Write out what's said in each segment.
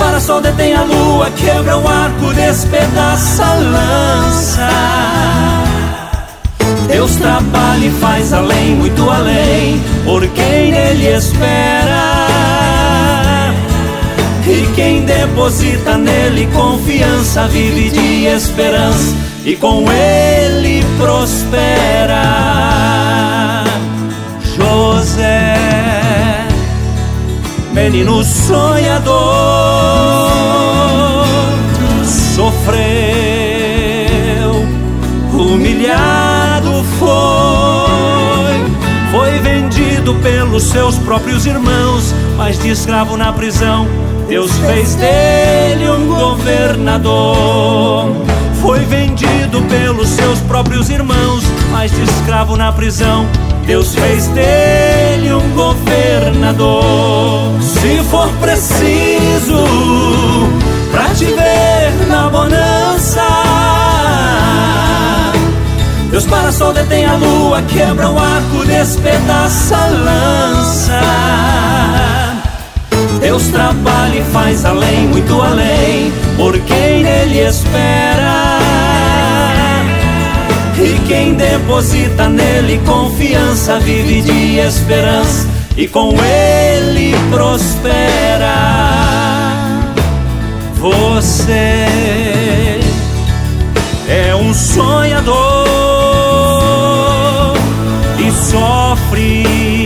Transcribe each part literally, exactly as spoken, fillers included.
para-sol detém a lua, quebra o arco, despedaça a lança. Deus trabalha e faz além, muito além, por quem nele espera. E quem deposita nele confiança vive de esperança, e com ele prospera. José, menino sonhador, sofreu, humilhado foi, foi vendido pelos seus próprios irmãos, mas de escravo na prisão Deus fez dele um governador. Foi vendido pelos seus próprios irmãos, mas de escravo na prisão Deus fez dele um governador. Se for preciso pra te ver na bonança, Deus para-sol detém a lua, quebra o arco, despedaça a lança. Deus trabalha e faz além, muito além, por quem nele espera. E quem deposita nele confiança vive de esperança, e com ele prospera. Você é um sonhador e sofre,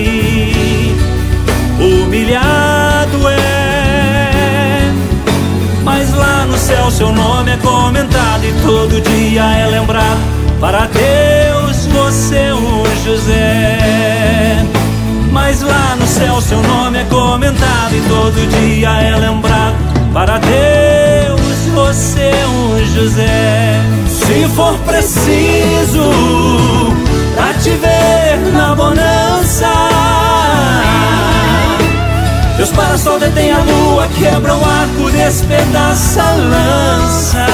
humilhado é, mas lá no céu seu nome é comentado e todo dia é lembrado. Para Deus você é um José, mas lá no céu seu nome é comentado e todo dia é lembrado. Para Deus você é um José. Se for preciso pra te ver na bonança, Deus para-sol detém a lua, quebra o arco, despedaça a lança.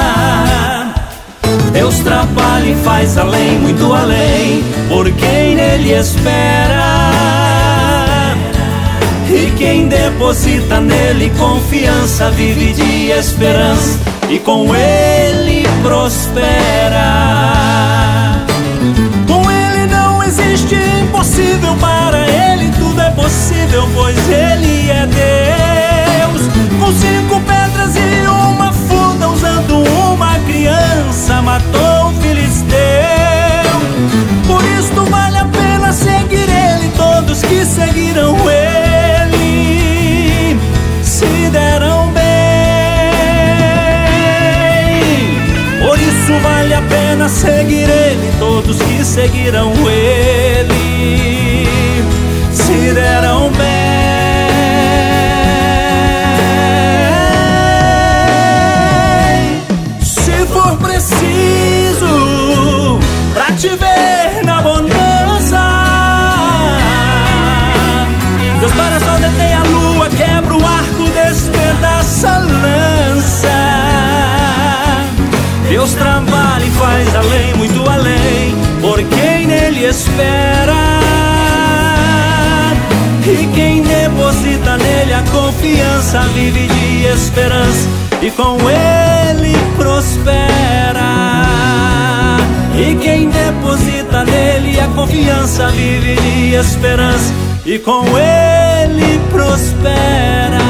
Deus trabalha e faz além, muito além, por quem nele espera. E quem deposita nele confiança vive de esperança, e com ele prospera. Com ele não existe impossível, para ele tudo é possível, pois ele é Deus. Com cinco pedras e uma funda, usando uma criança, matou o filisteu. Por isto vale a pena seguir ele, todos que seguiram ele se deram bem. Por isso vale a pena seguir ele, todos que seguiram ele se deram bem. Se for preciso pra te ver na bonança, Deus para-sol detém a lua, quebra o arco, despedaça a lança. Deus trabalha e faz além, muito além, por quem nele espera. E quem deposita nele a confiança vive de esperança, e com ele prospera. E quem deposita nele a confiança vive de esperança, e com ele prospera.